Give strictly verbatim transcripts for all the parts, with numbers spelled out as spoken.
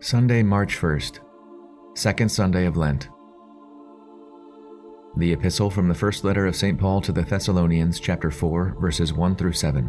Sunday, March first, second Sunday of Lent. The Epistle from the First Letter of Saint Paul to the Thessalonians, chapter four, verses one through seven.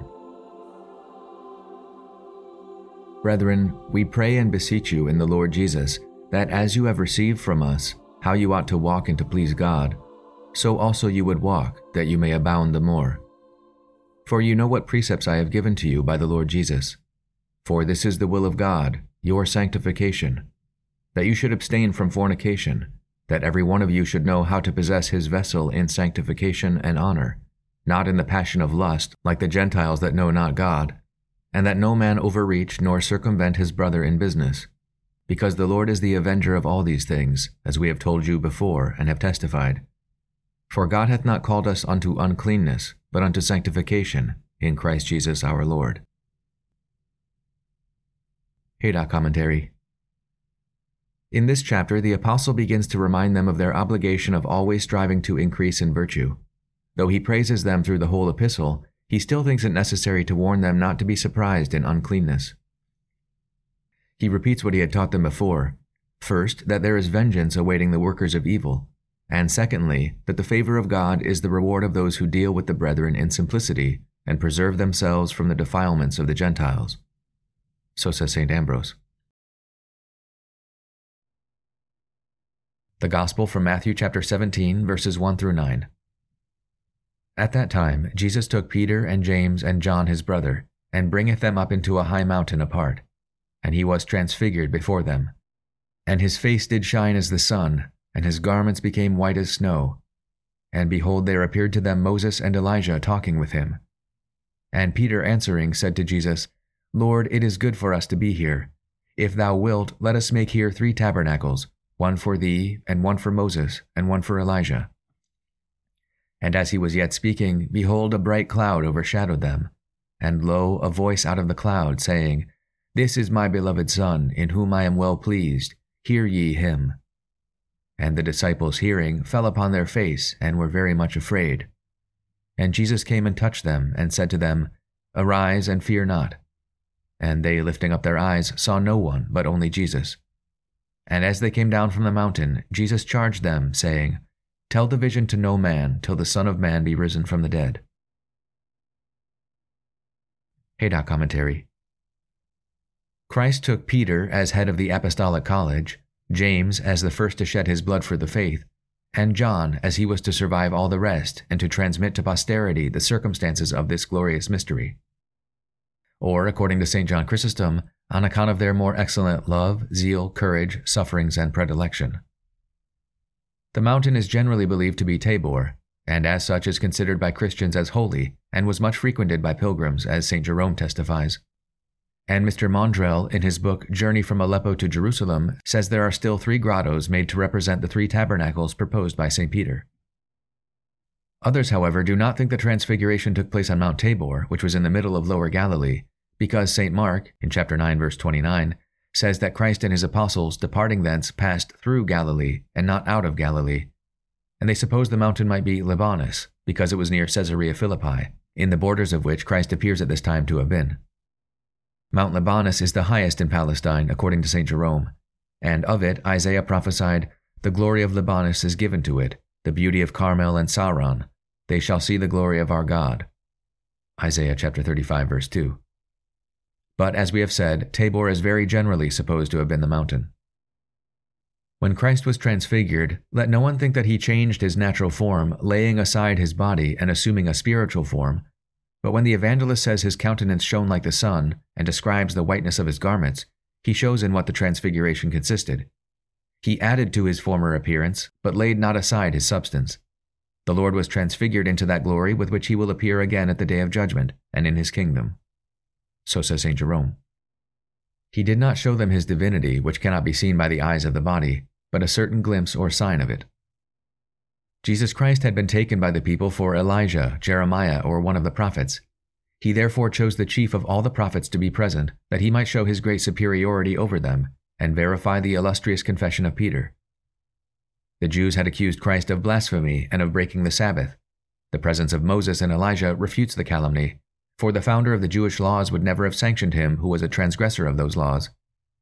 Brethren, we pray and beseech you in the Lord Jesus, that as you have received from us how you ought to walk and to please God, so also you would walk, that you may abound the more. For you know what precepts I have given to you by the Lord Jesus. For this is the will of God, your sanctification, that you should abstain from fornication, that every one of you should know how to possess his vessel in sanctification and honor, not in the passion of lust, like the Gentiles that know not God, and that no man overreach nor circumvent his brother in business, because the Lord is the avenger of all these things, as we have told you before and have testified. For God hath not called us unto uncleanness, but unto sanctification, in Christ Jesus our Lord. Haydock Commentary. In this chapter, the Apostle begins to remind them of their obligation of always striving to increase in virtue. Though he praises them through the whole epistle, he still thinks it necessary to warn them not to be surprised in uncleanness. He repeats what he had taught them before. First, that there is vengeance awaiting the workers of evil, and secondly, that the favor of God is the reward of those who deal with the brethren in simplicity and preserve themselves from the defilements of the Gentiles. So says Saint Ambrose. The Gospel from Matthew chapter seventeen, verses one through nine. At that time Jesus took Peter and James and John his brother, and bringeth them up into a high mountain apart. And he was transfigured before them. And his face did shine as the sun, and his garments became white as snow. And behold, there appeared to them Moses and Elijah talking with him. And Peter answering said to Jesus, Lord, it is good for us to be here. If thou wilt, let us make here three tabernacles, one for thee, and one for Moses, and one for Elijah. And as he was yet speaking, behold, a bright cloud overshadowed them. And lo, a voice out of the cloud, saying, This is my beloved Son, in whom I am well pleased. Hear ye him. And the disciples hearing fell upon their face, and were very much afraid. And Jesus came and touched them, and said to them, Arise, and fear not. And they, lifting up their eyes, saw no one, but only Jesus. And as they came down from the mountain, Jesus charged them, saying, Tell the vision to no man, till the Son of Man be risen from the dead. Haydock Commentary. Christ took Peter as head of the Apostolic College, James as the first to shed his blood for the faith, and John as he was to survive all the rest and to transmit to posterity the circumstances of this glorious mystery. Or, according to Saint John Chrysostom, on account of their more excellent love, zeal, courage, sufferings, and predilection. The mountain is generally believed to be Tabor, and as such is considered by Christians as holy, and was much frequented by pilgrims, as Saint Jerome testifies. And Mister Mondrell, in his book Journey from Aleppo to Jerusalem, says there are still three grottos made to represent the three tabernacles proposed by Saint Peter. Others, however, do not think the Transfiguration took place on Mount Tabor, which was in the middle of Lower Galilee, because Saint Mark, in chapter nine, verse twenty-nine, says that Christ and his apostles, departing thence, passed through Galilee, and not out of Galilee. And they suppose the mountain might be Libanus, because it was near Caesarea Philippi, in the borders of which Christ appears at this time to have been. Mount Libanus is the highest in Palestine, according to Saint Jerome, and of it Isaiah prophesied, The glory of Libanus is given to it, the beauty of Carmel and Saron. They shall see the glory of our God. Isaiah chapter thirty-five, verse two. But as we have said, Tabor is very generally supposed to have been the mountain. When Christ was transfigured, let no one think that he changed his natural form, laying aside his body and assuming a spiritual form. But when the evangelist says his countenance shone like the sun, and describes the whiteness of his garments, he shows in what the transfiguration consisted. He added to his former appearance, but laid not aside his substance. The Lord was transfigured into that glory with which he will appear again at the day of judgment, and in his kingdom. So says Saint Jerome. He did not show them his divinity, which cannot be seen by the eyes of the body, but a certain glimpse or sign of it. Jesus Christ had been taken by the people for Elijah, Jeremiah, or one of the prophets. He therefore chose the chief of all the prophets to be present, that he might show his great superiority over them, and verify the illustrious confession of Peter. The Jews had accused Christ of blasphemy and of breaking the Sabbath. The presence of Moses and Elijah refutes the calumny, for the founder of the Jewish laws would never have sanctioned him who was a transgressor of those laws,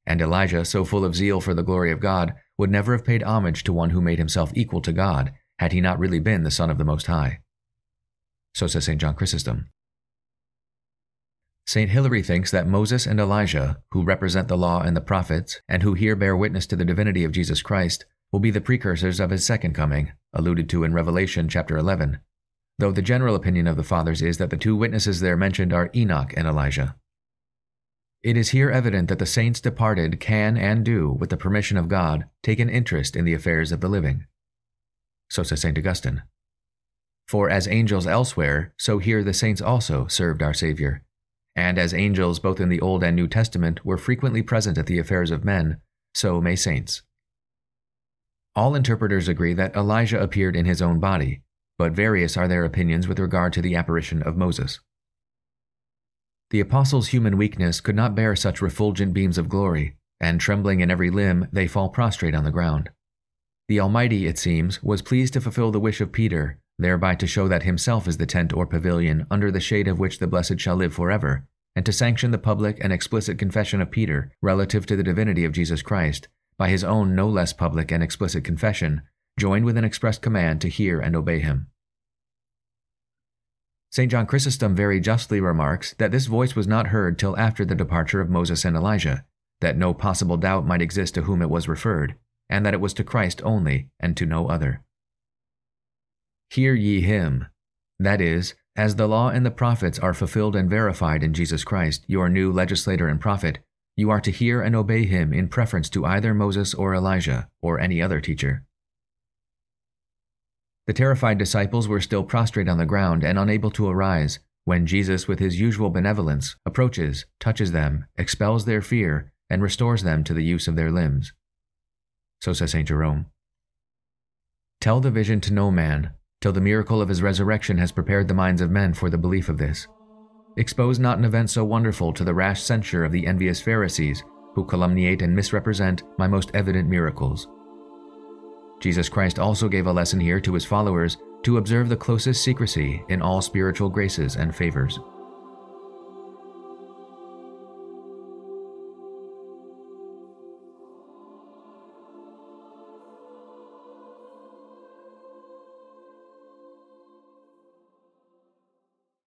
and Elijah, so full of zeal for the glory of God, would never have paid homage to one who made himself equal to God, had he not really been the Son of the Most High. So says Saint John Chrysostom. Saint Hilary thinks that Moses and Elijah, who represent the law and the prophets, and who here bear witness to the divinity of Jesus Christ, will be the precursors of his second coming, alluded to in Revelation chapter eleven, though the general opinion of the Fathers is that the two witnesses there mentioned are Enoch and Elijah. It is here evident that the saints departed can and do, with the permission of God, take an interest in the affairs of the living. So says Saint Augustine. For as angels elsewhere, so here the saints also served our Savior. And as angels both in the Old and New Testament were frequently present at the affairs of men, so may saints. All interpreters agree that Elijah appeared in his own body, but various are their opinions with regard to the apparition of Moses. The apostles' human weakness could not bear such refulgent beams of glory, and trembling in every limb, they fall prostrate on the ground. The Almighty, it seems, was pleased to fulfill the wish of Peter, thereby to show that himself is the tent or pavilion under the shade of which the blessed shall live forever, and to sanction the public and explicit confession of Peter relative to the divinity of Jesus Christ, by his own no less public and explicit confession, joined with an express command to hear and obey him. Saint John Chrysostom very justly remarks that this voice was not heard till after the departure of Moses and Elijah, that no possible doubt might exist to whom it was referred, and that it was to Christ only, and to no other. Hear ye him, that is, as the law and the prophets are fulfilled and verified in Jesus Christ, your new legislator and prophet, you are to hear and obey him in preference to either Moses or Elijah, or any other teacher. The terrified disciples were still prostrate on the ground and unable to arise, when Jesus, with his usual benevolence, approaches, touches them, expels their fear, and restores them to the use of their limbs. So says Saint Jerome. Tell the vision to no man, till the miracle of his resurrection has prepared the minds of men for the belief of this. Expose not an event so wonderful to the rash censure of the envious Pharisees, who calumniate and misrepresent my most evident miracles. Jesus Christ also gave a lesson here to his followers to observe the closest secrecy in all spiritual graces and favors.